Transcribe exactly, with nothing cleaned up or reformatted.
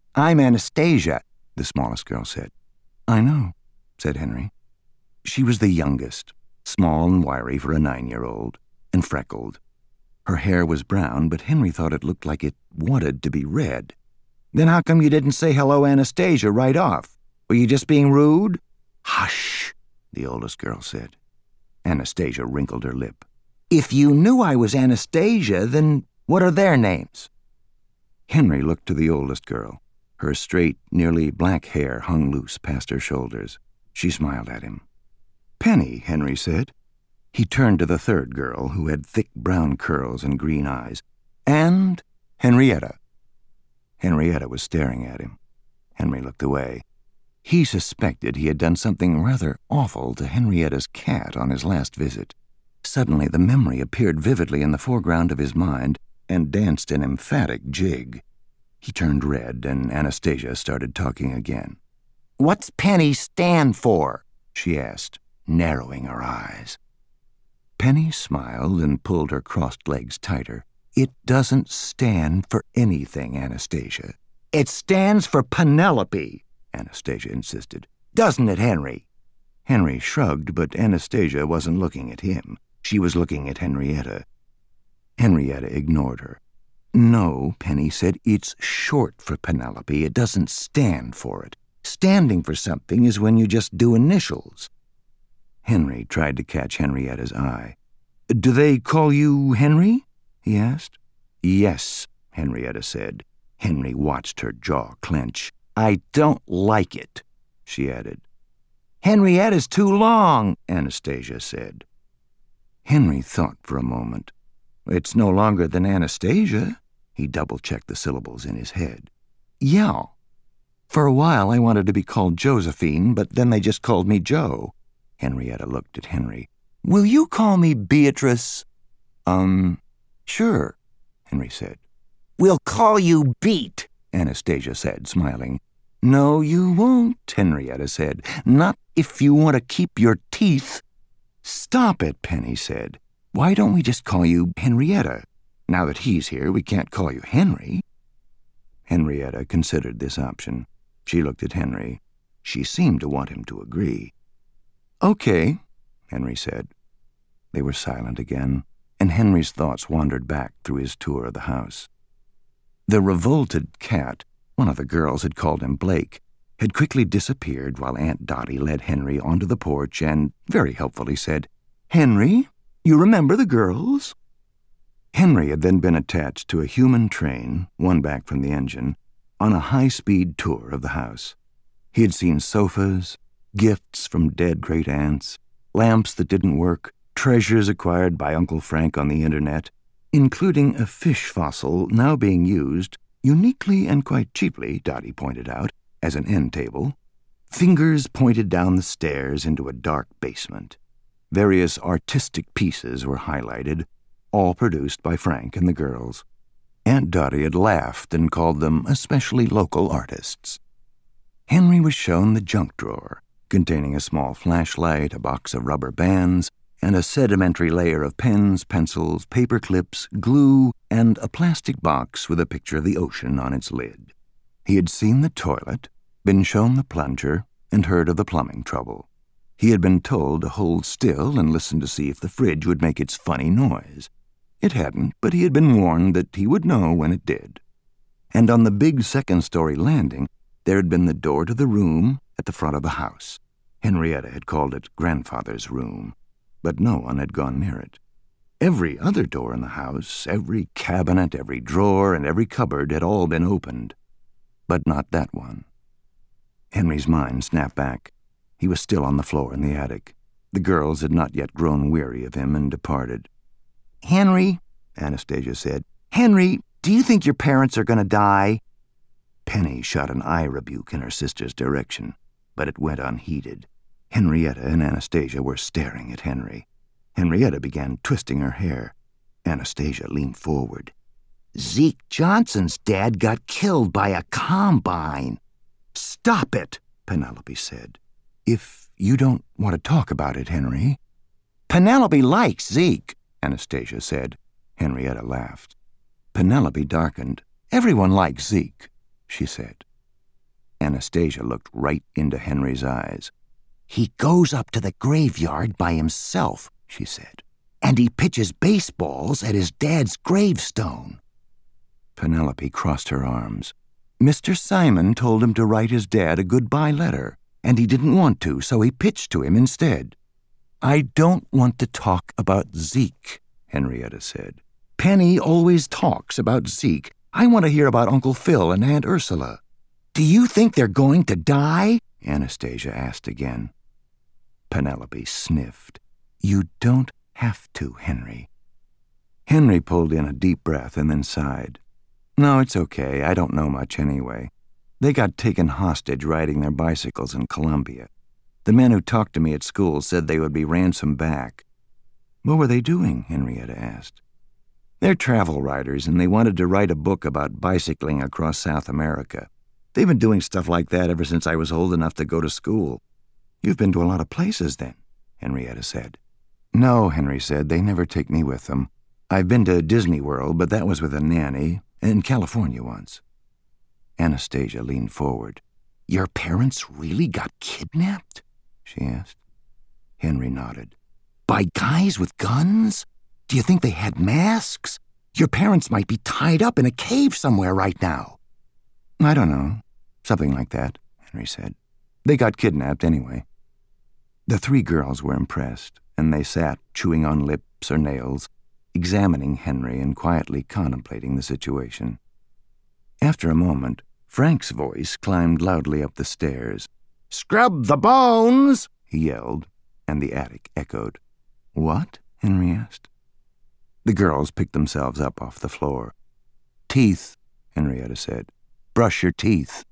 I'm Anastasia, the smallest girl said. I know, said Henry. She was the youngest, small and wiry for a nine-year-old, and freckled. Her hair was brown, but Henry thought it looked like it wanted to be red. Then how come you didn't say hello, Anastasia, right off? Were you just being rude? Hush, the oldest girl said. Anastasia wrinkled her lip. If you knew I was Anastasia, then what are their names? Henry looked to the oldest girl. Her straight, nearly black hair hung loose past her shoulders. She smiled at him. Penny, Henry said. He turned to the third girl, who had thick brown curls and green eyes. And Henrietta. Henrietta was staring at him. Henry looked away. He suspected he had done something rather awful to Henrietta's cat on his last visit. Suddenly the memory appeared vividly in the foreground of his mind and danced an emphatic jig. He turned red, and Anastasia started talking again. What's Penny stand for? She asked, narrowing her eyes. Penny smiled and pulled her crossed legs tighter. It doesn't stand for anything, Anastasia. It stands for Penelope, Anastasia insisted. Doesn't it, Henry? Henry shrugged, but Anastasia wasn't looking at him. She was looking at Henrietta. Henrietta ignored her. No, Penny said, it's short for Penelope. It doesn't stand for it. Standing for something is when you just do initials. Henry tried to catch Henrietta's eye. Do they call you Henry? He asked. Yes, Henrietta said. Henry watched her jaw clench. I don't like it, she added. Henrietta's too long, Anastasia said. Henry thought for a moment. It's no longer than Anastasia. He double-checked the syllables in his head. Yeah. For a while I wanted to be called Josephine, but then they just called me Joe. Henrietta looked at Henry. Will you call me Beatrice? Um, sure, Henry said. We'll call you Beat, Anastasia said, smiling. No, you won't, Henrietta said. Not if you want to keep your teeth. Stop it, Penny said. Why don't we just call you Henrietta? Now that he's here, we can't call you Henry. Henrietta considered this option. She looked at Henry. She seemed to want him to agree. Okay, Henry said. They were silent again, and Henry's thoughts wandered back through his tour of the house. The revolted cat, one of the girls had called him Blake, had quickly disappeared while Aunt Dottie led Henry onto the porch and, very helpfully, said, Henry, you remember the girls? Henry had then been attached to a human train, one back from the engine, on a high-speed tour of the house. He had seen sofas, gifts from dead great-aunts, lamps that didn't work, treasures acquired by Uncle Frank on the internet, including a fish fossil now being used, uniquely and quite cheaply, Dottie pointed out, as an end table. Fingers pointed down the stairs into a dark basement. Various artistic pieces were highlighted, all produced by Frank and the girls. Aunt Dottie had laughed and called them especially local artists. Henry was shown the junk drawer, containing a small flashlight, a box of rubber bands, and a sedimentary layer of pens, pencils, paper clips, glue, and a plastic box with a picture of the ocean on its lid. He had seen the toilet, been shown the plunger, and heard of the plumbing trouble. He had been told to hold still and listen to see if the fridge would make its funny noise. It hadn't, but he had been warned that he would know when it did. And on the big second-story landing, there had been the door to the room at the front of the house. Henrietta had called it Grandfather's room, but no one had gone near it. Every other door in the house, every cabinet, every drawer, and every cupboard had all been opened, but not that one. Henry's mind snapped back. He was still on the floor in the attic. The girls had not yet grown weary of him and departed. Henry, Anastasia said, Henry, do you think your parents are going to die? Penny shot an eye rebuke in her sister's direction, but it went unheeded. Henrietta and Anastasia were staring at Henry. Henrietta began twisting her hair. Anastasia leaned forward. Zeke Johnson's dad got killed by a combine. Stop it, Penelope said. If you don't want to talk about it, Henry. Penelope likes Zeke, Anastasia said. Henrietta laughed. Penelope darkened. Everyone likes Zeke, she said. Anastasia looked right into Henry's eyes. "He goes up to the graveyard by himself," she said, "and he pitches baseballs at his dad's gravestone." Penelope crossed her arms. "Mister Simon told him to write his dad a goodbye letter, and he didn't want to, so he pitched to him instead." "I don't want to talk about Zeke," Henrietta said. "Penny always talks about Zeke. I want to hear about Uncle Phil and Aunt Ursula." "Do you think they're going to die?" Anastasia asked again. Penelope sniffed. "You don't have to, Henry." Henry pulled in a deep breath and then sighed. "No, it's okay. I don't know much anyway. They got taken hostage riding their bicycles in Colombia. The men who talked to me at school said they would be ransomed back." "What were they doing?" Henrietta asked. "They're travel writers, and they wanted to write a book about bicycling across South America. They've been doing stuff like that ever since I was old enough to go to school." "You've been to a lot of places, then," Henrietta said. "No," Henry said. "They never take me with them. I've been to Disney World, but that was with a nanny, in California once." Anastasia leaned forward. "Your parents really got kidnapped?" she asked. Henry nodded. "By guys with guns? Do you think they had masks? Your parents might be tied up in a cave somewhere right now." "I don't know. Something like that," Henry said. "They got kidnapped anyway." The three girls were impressed, and they sat, chewing on lips or nails, examining Henry and quietly contemplating the situation. After a moment, Frank's voice climbed loudly up the stairs. "Scrub the bones!" he yelled, and the attic echoed. "What?" Henry asked. The girls picked themselves up off the floor. "Teeth," Henrietta said. "Brush your teeth."